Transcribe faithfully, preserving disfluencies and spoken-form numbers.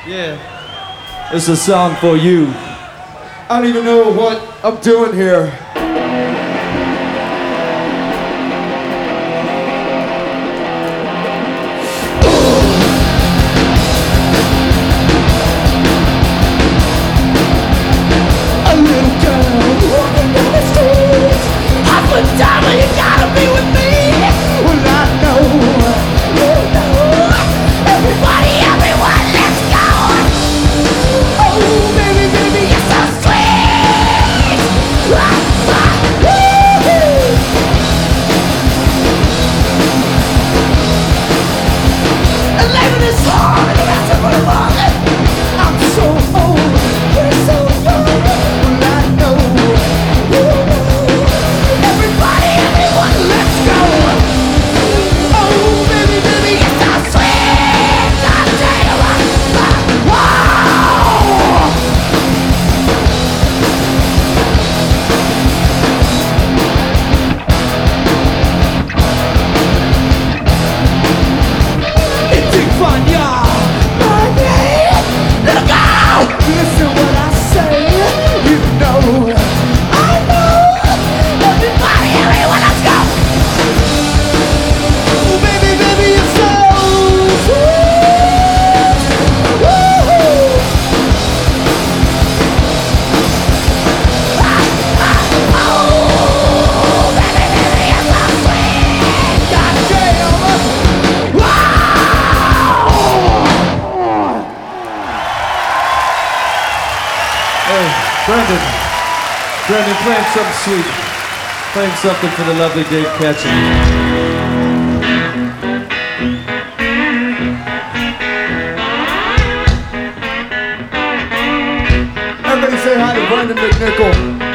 Yeah. It's a song for you. I don't even know what I'm doing here. A little girl walking down the street, up and down, but you gotta be with me. Well, I know, you know, everybody, everyone, let's go. Oh, baby, baby, you're so sweet. Ah, ah, woo-hoo. And living is hard, and that's a good one. I'm so old, you're so young. Well, I know, you know, everybody, everyone, let's go. Oh, baby, baby, you're so sweet. I'll tell you what, ah, wow. It's big fun, y'all. My name, little girl. Listen what I say. You know, I know. Everybody, everyone, let's go. Oh, baby, baby, you're so sweet. Woo-hoo. Ah, ah, oh, baby, baby, you're so sweet. Goddamn. Wow. Hey, Brendan. Brendan, playing something sweet. Playing something for the lovely Dave Ketchum. Everybody say hi to Brendan McNichol.